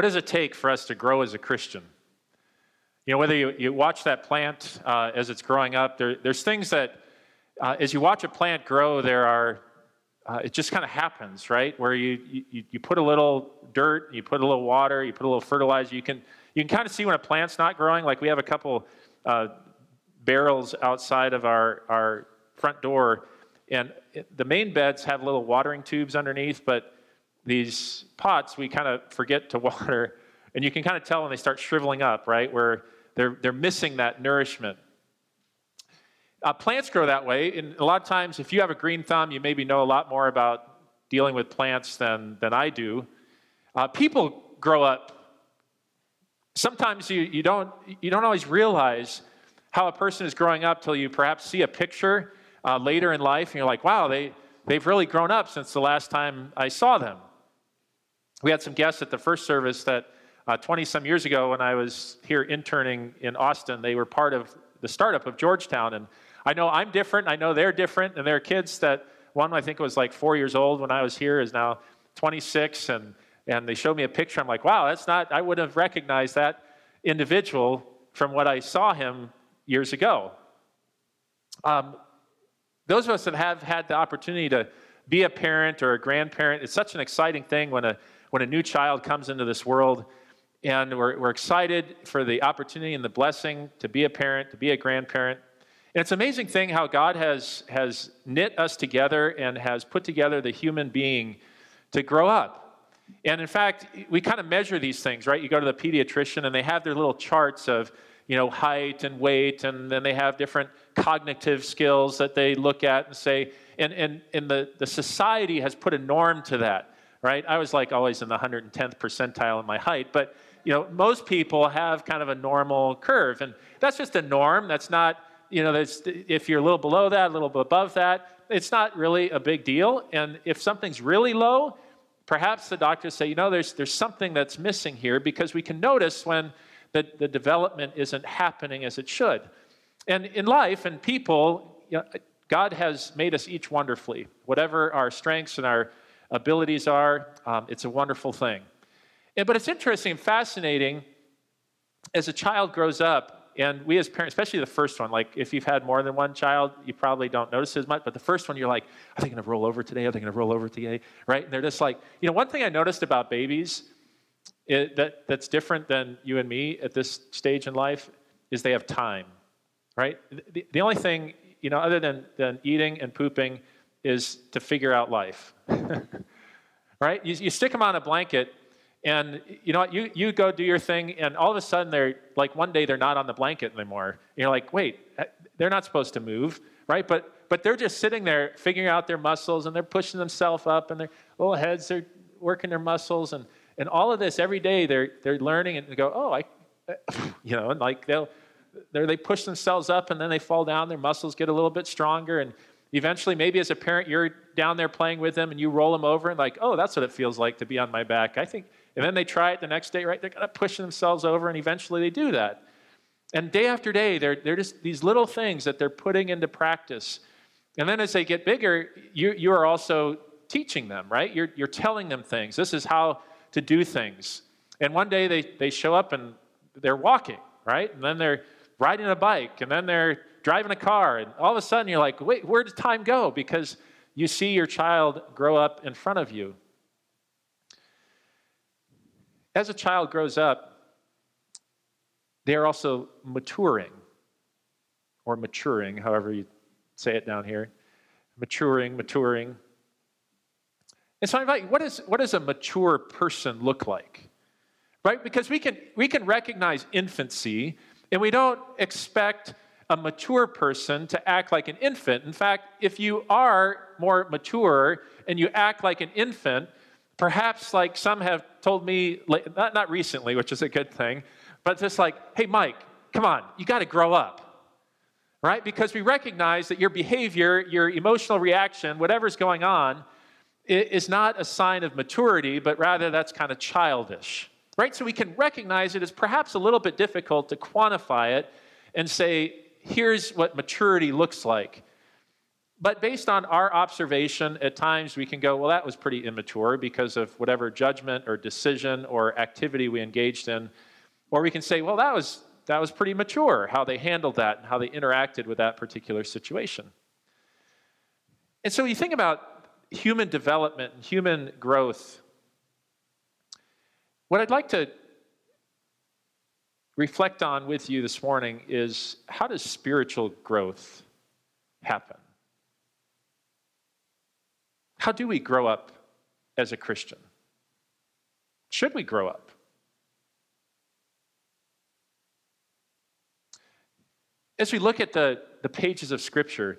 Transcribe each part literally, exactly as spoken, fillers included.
what does it take for us to grow as a Christian? You know, whether you, you watch that plant uh, as it's growing up, there, there's things that, uh, as you watch a plant grow, there are, uh, it just kind of happens, right? Where you, you you put a little dirt, you put a little water, you put a little fertilizer, you can you can kind of see when a plant's not growing. Like we have a couple uh, barrels outside of our, our front door, and it, the main beds have little watering tubes underneath, but these pots we kind of forget to water, and you can kind of tell when they start shriveling up, right? Where they're they're missing that nourishment. Uh, plants grow that way, and a lot of times, if you have a green thumb, you maybe know a lot more about dealing with plants than than I do. Uh, people grow up. Sometimes you you don't you don't always realize how a person is growing up till you perhaps see a picture uh, later in life, and you're like, wow, they they've really grown up since the last time I saw them. We had some guests at the first service that uh, twenty some years ago, when I was here interning in Austin, they were part of the startup of Georgetown, and I know I'm different, I know they're different, and there are kids that, one I think was like four years old when I was here, is now twenty-six, and, and they showed me a picture. I'm like, wow, that's not, I wouldn't have recognized that individual from what I saw him years ago. Um, those of us that have had the opportunity to be a parent or a grandparent, it's such an exciting thing when a when a new child comes into this world, and we're, we're excited for the opportunity and the blessing to be a parent, to be a grandparent. And it's an amazing thing how God has, has knit us together and has put together the human being to grow up. And in fact, we kind of measure these things, right? You go to the pediatrician and they have their little charts of, you know, height and weight, and then they have different cognitive skills that they look at and say, and, and, and the, the society has put a norm to that, right? I was like always in the one hundred tenth percentile in my height, but, you know, most people have kind of a normal curve, and that's just a norm. That's not, you know, that's, if you're a little below that, a little bit above that, it's not really a big deal. And if something's really low, perhaps the doctors say, you know, there's there's something that's missing here, because we can notice when the, the development isn't happening as it should. And in life and people, you know, God has made us each wonderfully. Whatever our strengths and our abilities are, um, it's a wonderful thing. And, but it's interesting and fascinating as a child grows up, and we as parents, especially the first one, like if you've had more than one child, you probably don't notice as much, but the first one, you're like, are they going to roll over today? Are they going to roll over today? Right? And they're just like, you know, one thing I noticed about babies it, that that's different than you and me at this stage in life is they have time, right? The, the only thing, you know, other than, than eating and pooping is to figure out life, right? You, you stick them on a blanket, and you know what, you, you go do your thing, and all of a sudden they're like, one day they're not on the blanket anymore. And you're like, wait, they're not supposed to move, right? But but they're just sitting there figuring out their muscles, and they're pushing themselves up, and their little heads are working their muscles, and, and all of this every day they're they're learning, and they go, oh, I, you know, and like they'll they they push themselves up, and then they fall down, their muscles get a little bit stronger, and eventually, maybe as a parent, you're down there playing with them, and you roll them over, and like, oh, that's what it feels like to be on my back. I think. And then they try it the next day, right? They're kind of pushing themselves over, and eventually they do that. And day after day, they're, they're just these little things that they're putting into practice. And then as they get bigger, you, you are also teaching them, right? You're, you're telling them things. This is how to do things. And one day they, they show up and they're walking, right? And then they're riding a bike, and then they're driving a car. And all of a sudden you're like, wait, where did time go? Because you see your child grow up in front of you. As a child grows up, they are also maturing, or maturing, however you say it down here. Maturing, maturing. And so I invite you, what, is, what does a mature person look like? Right? Because we can, we can recognize infancy, and we don't expect a mature person to act like an infant. In fact, if you are more mature and you act like an infant, perhaps like some have told me, not, not recently, which is a good thing, but just like, hey, Mike, come on, you got to grow up, right? Because we recognize that your behavior, your emotional reaction, whatever's going on, is not a sign of maturity, but rather that's kind of childish, right? So we can recognize it as perhaps a little bit difficult to quantify it and say, here's what maturity looks like. But based on our observation, at times we can go, well, that was pretty immature because of whatever judgment or decision or activity we engaged in. Or we can say, well, that was that was pretty mature, how they handled that and how they interacted with that particular situation. And so you think about human development and human growth. What I'd like to reflect on with you this morning is, how does spiritual growth happen? How do we grow up as a Christian? Should we grow up? As we look at the, the pages of Scripture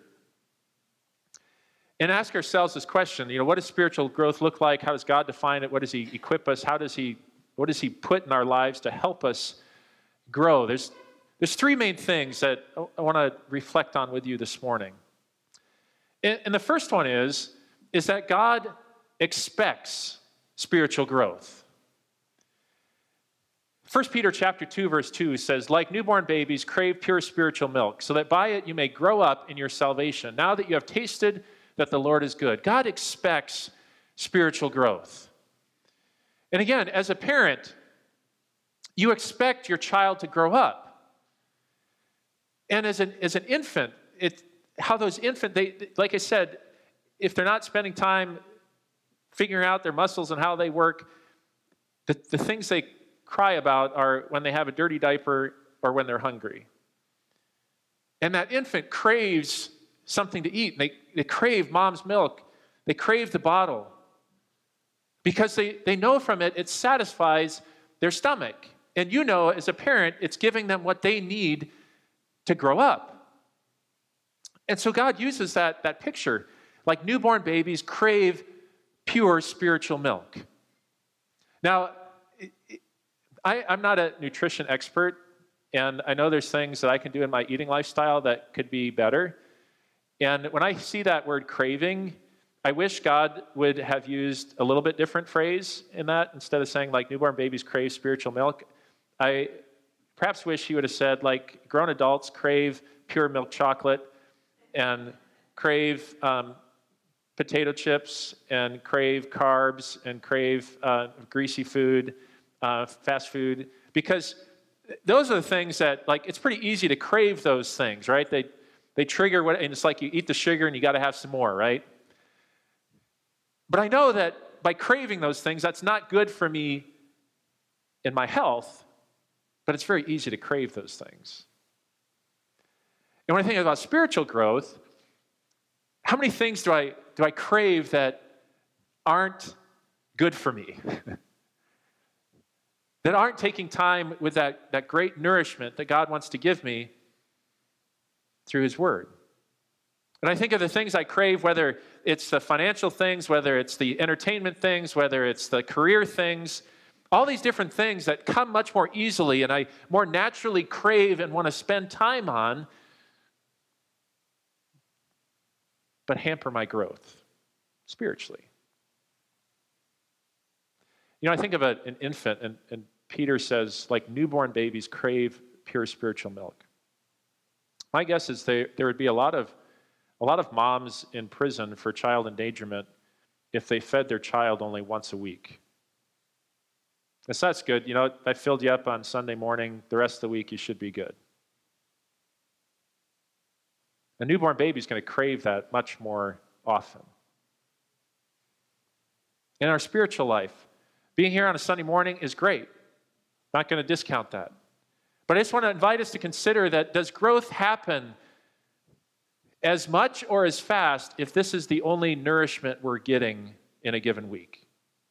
and ask ourselves this question, you know, what does spiritual growth look like? How does God define it? What does He equip us? How does He, what does He put in our lives to help us grow? There's, there's three main things that I want to reflect on with you this morning. And, and the first one is, is that God expects spiritual growth. First Peter chapter two, verse two says, like newborn babies, crave pure spiritual milk, so that by it you may grow up in your salvation, now that you have tasted that the Lord is good. God expects spiritual growth. And again, as a parent, you expect your child to grow up. And as an, as an infant, it, how those infant, they, like I said, if they're not spending time figuring out their muscles and how they work, the, the things they cry about are when they have a dirty diaper or when they're hungry. And that infant craves something to eat. They, they crave mom's milk. They crave the bottle because they, they know from it, it satisfies their stomach. And you know, as a parent, it's giving them what they need to grow up. And so God uses that, that picture. Like newborn babies crave pure spiritual milk. Now, I, I'm not a nutrition expert, and I know there's things that I can do in my eating lifestyle that could be better. And when I see that word craving, I wish God would have used a little bit different phrase in that. Instead of saying like newborn babies crave spiritual milk, I perhaps wish he would have said like grown adults crave pure milk chocolate and crave um, potato chips and crave carbs and crave uh, greasy food, uh, fast food, because those are the things that, like, it's pretty easy to crave those things, right? They they trigger what, and it's like you eat the sugar and you got to have some more, right? But I know that by craving those things, that's not good for me in my health, but it's very easy to crave those things. And when I think about spiritual growth, how many things do I do I crave that aren't good for me? That aren't taking time with that, that great nourishment that God wants to give me through His Word. And I think of the things I crave, whether it's the financial things, whether it's the entertainment things, whether it's the career things, all these different things that come much more easily and I more naturally crave and want to spend time on, but hamper my growth spiritually. You know, I think of a, an infant, and, and Peter says, like newborn babies crave pure spiritual milk. My guess is they, there would be a lot of a lot of moms in prison for child endangerment if they fed their child only once a week. And so that's good. You know, I filled you up on Sunday morning. The rest of the week, you should be good. A newborn baby is going to crave that much more often. In our spiritual life, being here on a Sunday morning is great. Not going to discount that. But I just want to invite us to consider that, does growth happen as much or as fast if this is the only nourishment we're getting in a given week?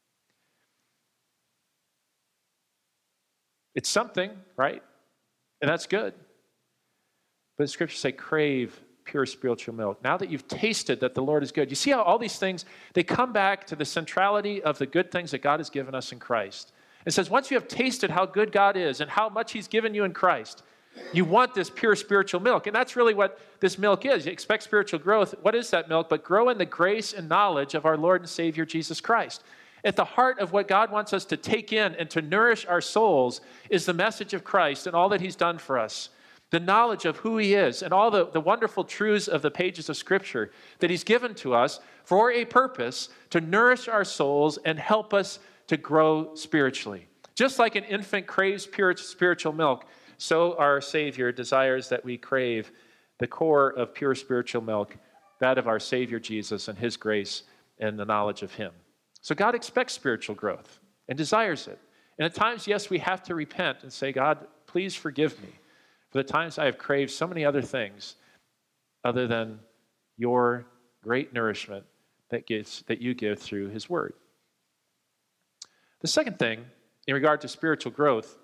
It's something, right? And that's good. But the scriptures say, crave pure spiritual milk. Now that you've tasted that the Lord is good. You see how all these things, they come back to the centrality of the good things that God has given us in Christ. It says, once you have tasted how good God is and how much He's given you in Christ, you want this pure spiritual milk. And that's really what this milk is. You expect spiritual growth. What is that milk? But grow in the grace and knowledge of our Lord and Savior, Jesus Christ. At the heart of what God wants us to take in and to nourish our souls is the message of Christ and all that He's done for us. the knowledge of who he is, and all the, the wonderful truths of the pages of Scripture that he's given to us for a purpose to nourish our souls and help us to grow spiritually. Just like an infant craves pure spiritual milk, so our Savior desires that we crave the core of pure spiritual milk, that of our Savior Jesus and his grace and the knowledge of him. So God expects spiritual growth and desires it. And at times, yes, we have to repent and say, God, please forgive me for the times I have craved so many other things other than your great nourishment that gives, that you give through his word. The second thing in regard to spiritual growth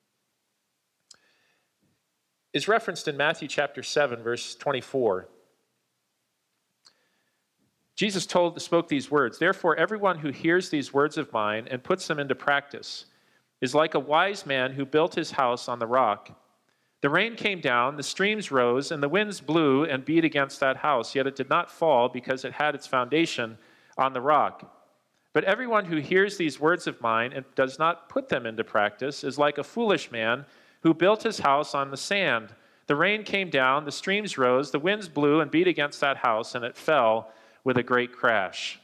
is referenced in Matthew chapter seven, verse twenty-four. Jesus told, spoke these words, "Therefore, everyone who hears these words of mine and puts them into practice is like a wise man who built his house on the rock. The rain came down, the streams rose, and the winds blew and beat against that house, yet it did not fall because it had its foundation on the rock. But everyone who hears these words of mine and does not put them into practice is like a foolish man who built his house on the sand. The rain came down, the streams rose, the winds blew and beat against that house, and it fell with a great crash."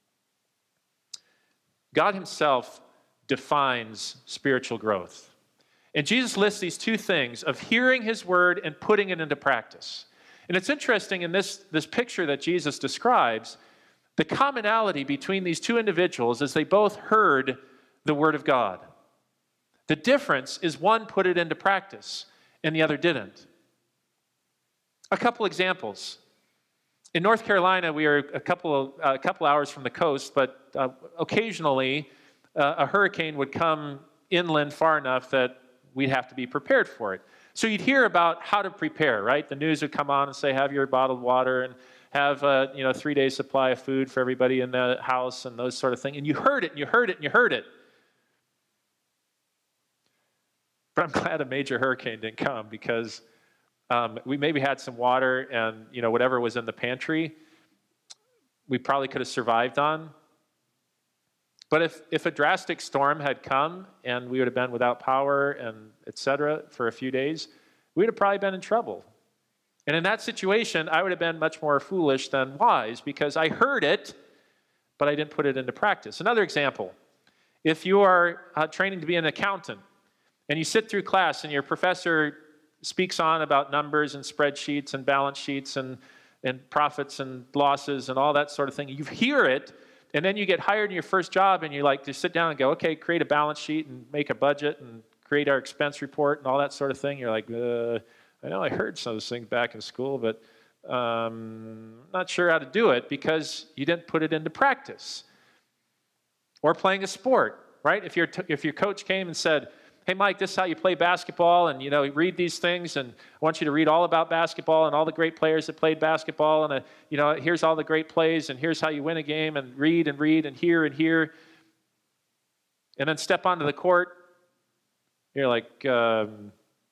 God himself defines spiritual growth. And Jesus lists these two things of hearing his word and putting it into practice. And it's interesting in this, this picture that Jesus describes, the commonality between these two individuals is they both heard the word of God. The difference is one put it into practice and the other didn't. A couple examples. In North Carolina, we are a couple, uh, a couple hours from the coast, but uh, occasionally uh, a hurricane would come inland far enough that we'd have to be prepared for it. So you'd hear about how to prepare, right? The news would come on and say, have your bottled water and have a you know, three-day supply of food for everybody in the house and those sort of things. And you heard it, and you heard it, and you heard it. But I'm glad a major hurricane didn't come because um, we maybe had some water and you know whatever was in the pantry, we probably could have survived on. But if, if a drastic storm had come and we would have been without power and et cetera for a few days, we would have probably been in trouble. And in that situation, I would have been much more foolish than wise because I heard it, but I didn't put it into practice. Another example, if you are uh, training to be an accountant and you sit through class and your professor speaks on about numbers and spreadsheets and balance sheets and, and profits and losses and all that sort of thing, you hear it. And then you get hired in your first job and you like to sit down and go, okay, create a balance sheet and make a budget and create our expense report and all that sort of thing. You're like, uh, I know I heard some of those things back in school, but um, not sure how to do it because you didn't put it into practice. Or playing a sport, right? If your, t- if your coach came and said, hey, Mike, this is how you play basketball, and, you know, read these things, and I want you to read all about basketball and all the great players that played basketball, and, uh, you know, here's all the great plays, and here's how you win a game, and read and read and hear and hear, and then step onto the court. You're like, um,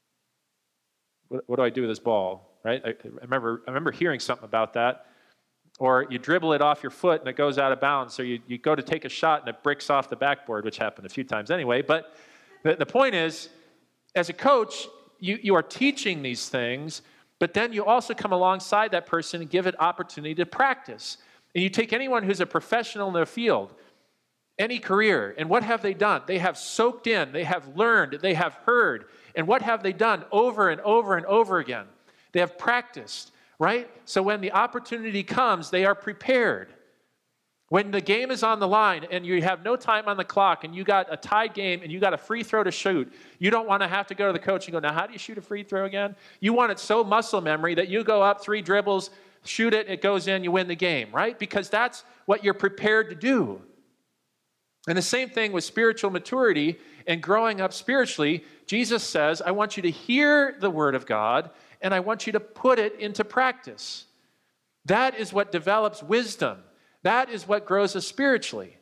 what, what do I do with this ball, right? I, I remember I remember hearing something about that. Or you dribble it off your foot, and it goes out of bounds, so you, you go to take a shot, and it bricks off the backboard, which happened a few times anyway, but The, the point is, as a coach, you, you are teaching these things, but then you also come alongside that person and give it opportunity to practice. And you take anyone who's a professional in their field, any career, and what have they done? They have soaked in, they have learned, they have heard. And what have they done over and over and over again? They have practiced, right? So when the opportunity comes, they are prepared. When the game is on the line and you have no time on the clock and you got a tied game and you got a free throw to shoot, you don't want to have to go to the coach and go, now how do you shoot a free throw again? You want it so muscle memory that you go up three dribbles, shoot it, it goes in, you win the game, right? Because that's what you're prepared to do. And the same thing with spiritual maturity and growing up spiritually. Jesus says, I want you to hear the word of God and I want you to put it into practice. That is what develops wisdom. That is what grows us spiritually.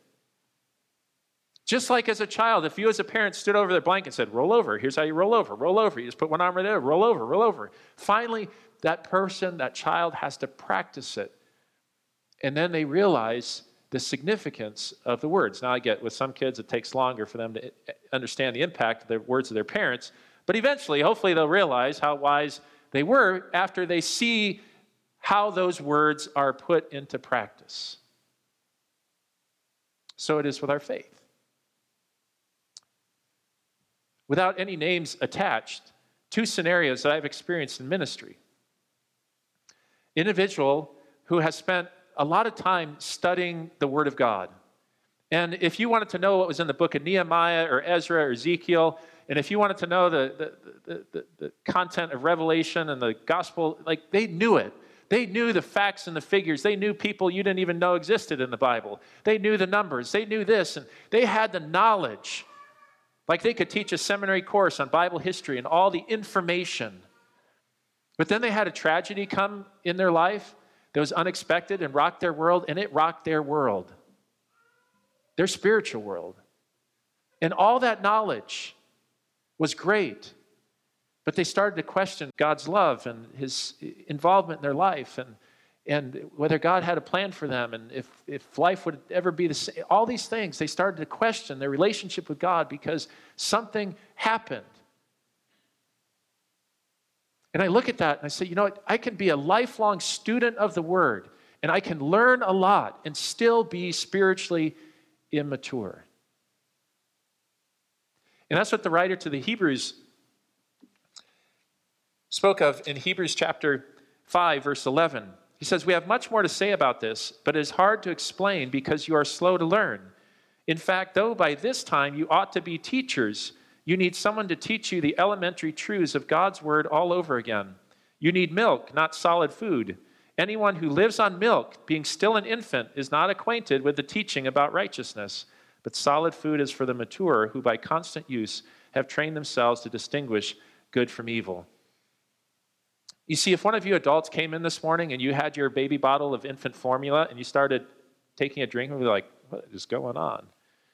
Just like as a child, if you as a parent stood over their blanket and said, roll over, here's how you roll over, roll over. You just put one arm right there, roll over, roll over. Finally, that person, that child has to practice it. And then they realize the significance of the words. Now I get with some kids, it takes longer for them to understand the impact of the words of their parents. But eventually, hopefully they'll realize how wise They were after they see how those words are put into practice. So it is with our faith. Without any names attached, two scenarios that I've experienced in ministry. Individual who has spent a lot of time studying the Word of God. And if you wanted to know what was in the book of Nehemiah or Ezra or Ezekiel, and if you wanted to know the, the, the, the, the content of Revelation and the gospel, like they knew it. They knew the facts and the figures. They knew people you didn't even know existed in the Bible. They knew the numbers. They knew this, and they had the knowledge. Like they could teach a seminary course on Bible history and all the information. But then they had a tragedy come in their life that was unexpected and rocked their world, and it rocked their world, their spiritual world. And all that knowledge was great, but they started to question God's love and his involvement in their life, and, and whether God had a plan for them, and if, if life would ever be the same. All these things, they started to question their relationship with God because something happened. And I look at that and I say, you know what? I can be a lifelong student of the Word, and I can learn a lot and still be spiritually immature. And that's what the writer to the Hebrews spoke of in Hebrews chapter five, verse eleven. He says, we have much more to say about this, but it is hard to explain because you are slow to learn. In fact, though by this time you ought to be teachers, you need someone to teach you the elementary truths of God's word all over again. You need milk, not solid food. Anyone who lives on milk, being still an infant, is not acquainted with the teaching about righteousness. But solid food is for the mature, who by constant use have trained themselves to distinguish good from evil. You see, if one of you adults came in this morning and you had your baby bottle of infant formula and you started taking a drink, we'd be like, what is going on?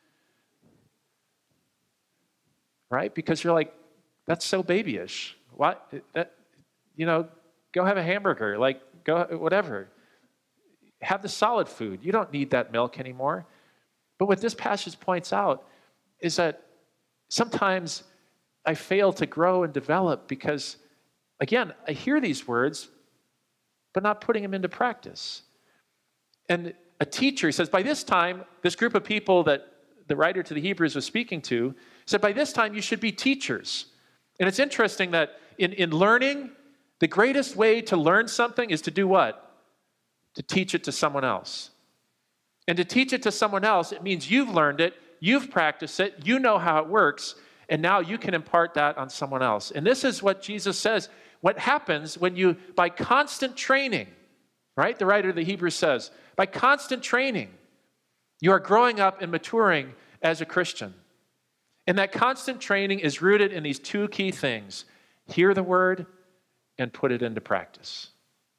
Right? Because you're like, that's so babyish. What? That, you know, go have a hamburger, like, go, whatever. Have the solid food. You don't need that milk anymore. But what this passage points out is that sometimes I fail to grow and develop because, again, I hear these words, but not putting them into practice. And a teacher, he says, by this time, this group of people that the writer to the Hebrews was speaking to said, by this time you should be teachers. And it's interesting that in, in learning, the greatest way to learn something is to do what? To teach it to someone else. And to teach it to someone else, it means you've learned it, you've practiced it, you know how it works, and now you can impart that on someone else. And this is what Jesus says, what happens when you, by constant training, right? The writer of the Hebrews says, by constant training, you are growing up and maturing as a Christian. And that constant training is rooted in these two key things: hear the word and put it into practice.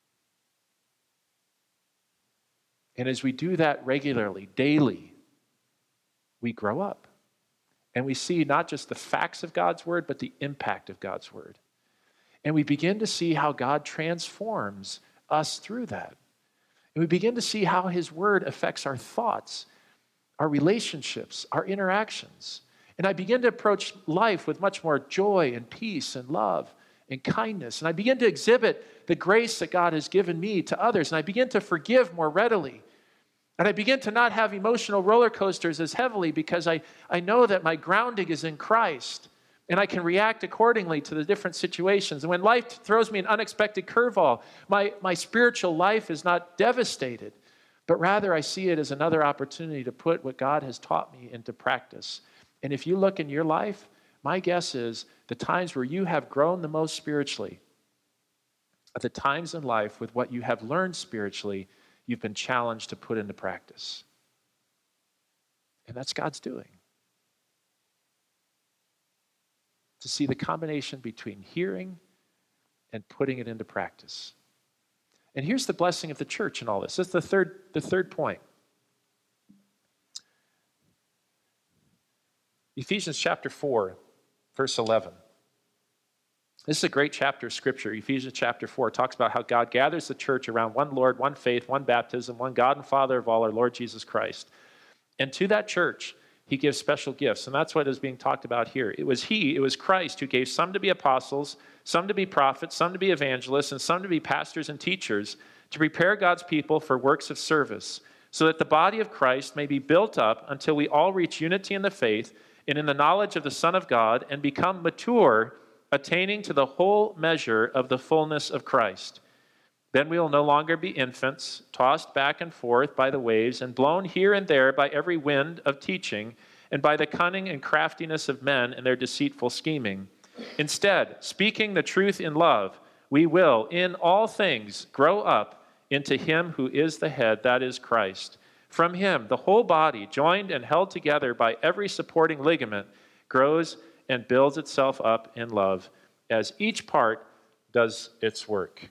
And as we do that regularly, daily, we grow up. And we see not just the facts of God's word, but the impact of God's word. And we begin to see how God transforms us through that. And we begin to see how his word affects our thoughts, our relationships, our interactions. And I begin to approach life with much more joy and peace and love and kindness. And I begin to exhibit the grace that God has given me to others. And I begin to forgive more readily. And I begin to not have emotional roller coasters as heavily because I, I know that my grounding is in Christ. And I can react accordingly to the different situations. And when life throws me an unexpected curveball, my, my spiritual life is not devastated, but rather I see it as another opportunity to put what God has taught me into practice. And if you look in your life, my guess is the times where you have grown the most spiritually are the times in life with what you have learned spiritually, you've been challenged to put into practice. And that's God's doing. To see the combination between hearing and putting it into practice. And here's the blessing of the church in all this. That's the third, the third point. Ephesians chapter four, verse eleven. This is a great chapter of Scripture. Ephesians chapter four talks about how God gathers the church around one Lord, one faith, one baptism, one God and Father of all, our Lord Jesus Christ. And to that church, he gives special gifts. And that's what is being talked about here. It was he, it was Christ who gave some to be apostles, some to be prophets, some to be evangelists, and some to be pastors and teachers to prepare God's people for works of service, so that the body of Christ may be built up until we all reach unity in the faith and in the knowledge of the Son of God and become mature, attaining to the whole measure of the fullness of Christ. Then we will no longer be infants, tossed back and forth by the waves and blown here and there by every wind of teaching and by the cunning and craftiness of men and their deceitful scheming. Instead, speaking the truth in love, we will, in all things, grow up into him who is the head, that is Christ. From him, the whole body, joined and held together by every supporting ligament, grows and builds itself up in love as each part does its work.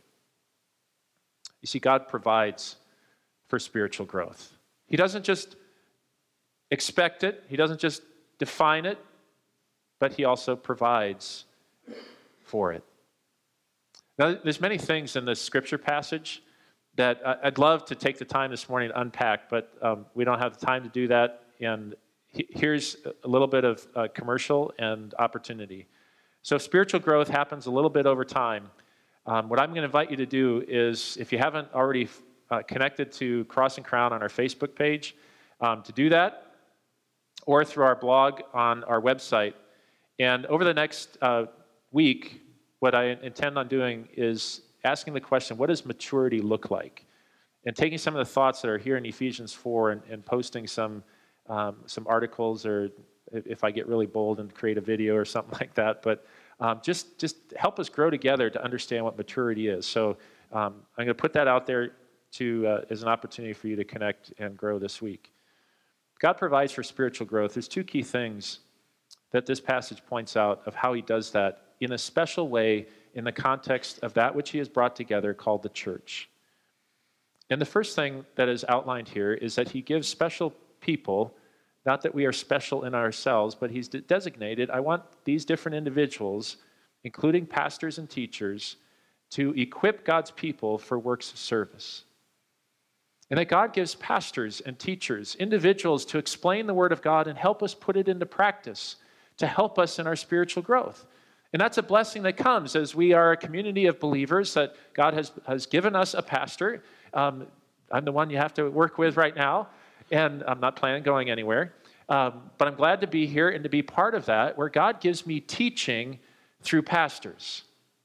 You see, God provides for spiritual growth. He doesn't just expect it. He doesn't just define it, but he also provides for it. Now, there's many things in this scripture passage that I'd love to take the time this morning to unpack, but um, we don't have the time to do that. And he- here's a little bit of uh, commercial and opportunity. So if spiritual growth happens a little bit over time, um, what I'm going to invite you to do is, if you haven't already uh, connected to Cross and Crown on our Facebook page, um, to do that, or through our blog on our website. And over the next uh, week, what I intend on doing is asking the question, what does maturity look like? And taking some of the thoughts that are here in Ephesians four and, and posting some um, some articles, or if I get really bold and create a video or something like that. But um, just, just help us grow together to understand what maturity is. So um, I'm going to put that out there to uh, as an opportunity for you to connect and grow this week. God provides for spiritual growth. There's two key things that this passage points out of how he does that in a special way in the context of that which he has brought together called the church. And the first thing that is outlined here is that he gives special people, not that we are special in ourselves, but he's designated, I want these different individuals, including pastors and teachers, to equip God's people for works of service. And that God gives pastors and teachers, individuals, to explain the Word of God and help us put it into practice, to help us in our spiritual growth. And that's a blessing that comes as we are a community of believers, that God has, has given us a pastor. Um, I'm the one you have to work with right now, and I'm not planning on going anywhere. Um, but I'm glad to be here and to be part of that, where God gives me teaching through pastors.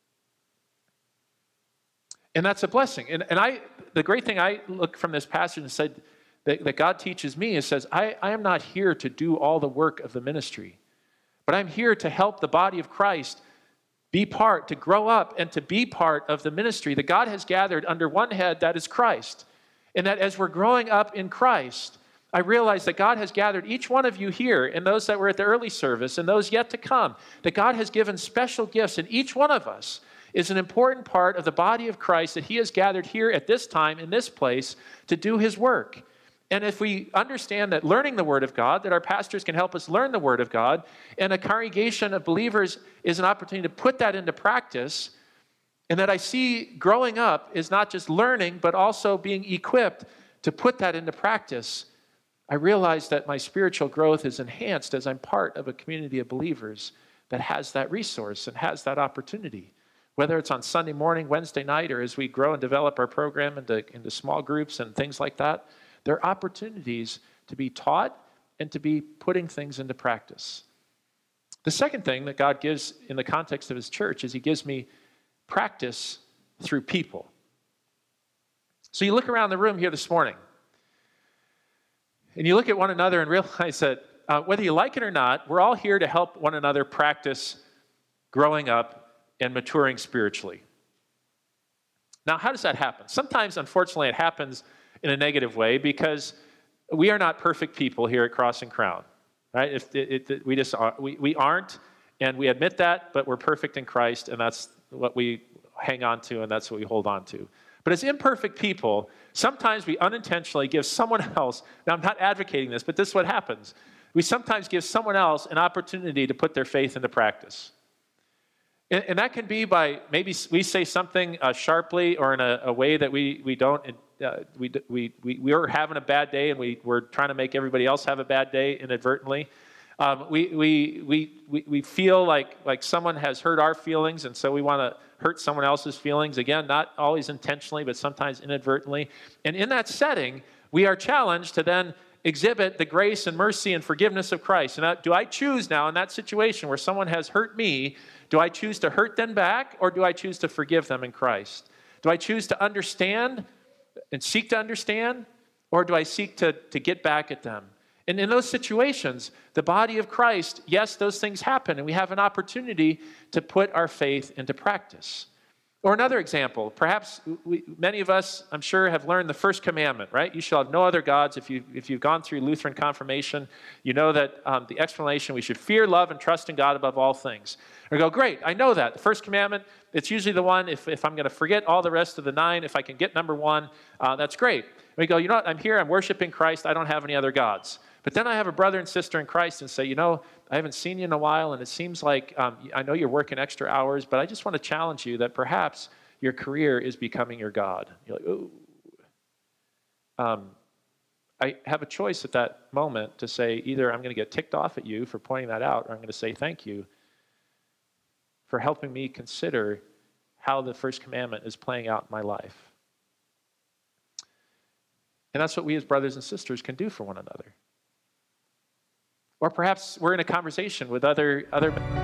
And that's a blessing. And, and I, the great thing I look from this passage and said that, that God teaches me is says, I, I am not here to do all the work of the ministry, but I'm here to help the body of Christ be part, to grow up and to be part of the ministry that God has gathered under one head, that is Christ. And that as we're growing up in Christ, I realize that God has gathered each one of you here, and those that were at the early service and those yet to come, that God has given special gifts, and each one of us is an important part of the body of Christ that he has gathered here at this time, in this place, to do his work. And if we understand that learning the Word of God, that our pastors can help us learn the Word of God, and a congregation of believers is an opportunity to put that into practice, and that I see growing up is not just learning, but also being equipped to put that into practice, I realize that my spiritual growth is enhanced as I'm part of a community of believers that has that resource and has that opportunity. Whether it's on Sunday morning, Wednesday night, or as we grow and develop our program into, into small groups and things like that, there are opportunities to be taught and to be putting things into practice. The second thing that God gives in the context of his church is he gives me practice through people. So you look around the room here this morning, and you look at one another and realize that uh, whether you like it or not, we're all here to help one another practice growing up and maturing spiritually. Now, how does that happen? Sometimes, unfortunately, it happens in a negative way because we are not perfect people here at Cross and Crown, right? If it, it, we just are, we, we aren't, and we admit that, but we're perfect in Christ, and that's what we hang on to, and that's what we hold on to. But as imperfect people, sometimes we unintentionally give someone else, now I'm not advocating this, but this is what happens. We sometimes give someone else an opportunity to put their faith into practice. And, and that can be by maybe we say something uh, sharply or in a, a way that we, we don't, uh, we, we, we, we are having a bad day and we, we're trying to make everybody else have a bad day inadvertently. Um, we, we, we, we, we feel like, like someone has hurt our feelings, and so we want to hurt someone else's feelings. Again, not always intentionally, but sometimes inadvertently. And in that setting, we are challenged to then exhibit the grace and mercy and forgiveness of Christ. And do I choose now in that situation where someone has hurt me, do I choose to hurt them back, or do I choose to forgive them in Christ? Do I choose to understand and seek to understand, or do I seek to, to get back at them? And in those situations, the body of Christ, yes, those things happen, and we have an opportunity to put our faith into practice. Or another example, perhaps we, many of us, I'm sure, have learned the first commandment, right? You shall have no other gods. If, you, if you've gone through Lutheran confirmation, you know that um, the explanation, we should fear, love, and trust in God above all things. And we go, great, I know that. The first commandment, it's usually the one, if, if I'm going to forget all the rest of the nine, if I can get number one, uh, that's great. And we go, you know what, I'm here, I'm worshiping Christ, I don't have any other gods. But then I have a brother and sister in Christ and say, you know, I haven't seen you in a while, and it seems like um, I know you're working extra hours, but I just want to challenge you that perhaps your career is becoming your God. You're like, ooh. Um, I have a choice at that moment to say either I'm going to get ticked off at you for pointing that out, or I'm going to say thank you for helping me consider how the first commandment is playing out in my life. And that's what we as brothers and sisters can do for one another. Or perhaps we're in a conversation with other other